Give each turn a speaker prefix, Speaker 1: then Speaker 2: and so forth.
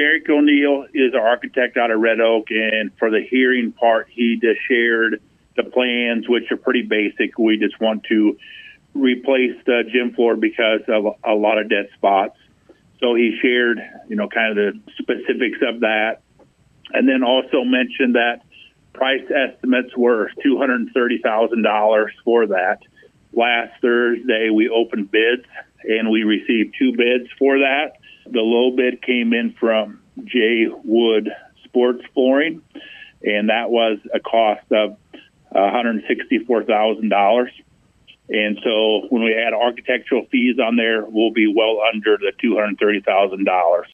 Speaker 1: Derek O'Neill is our architect out of Red Oak, and for the hearing part, he just shared the plans, which are pretty basic. We just want to replace the gym floor because of a lot of dead spots. So he shared, kind of the specifics of that, and then also mentioned that price estimates were $230,000 for that. Last Thursday, we opened bids, and we received 2 bids for that. The low bid came in from Jay Wood Sports Flooring, and that was a cost of $164,000. And so when we add architectural fees on there, we'll be well under the $230,000.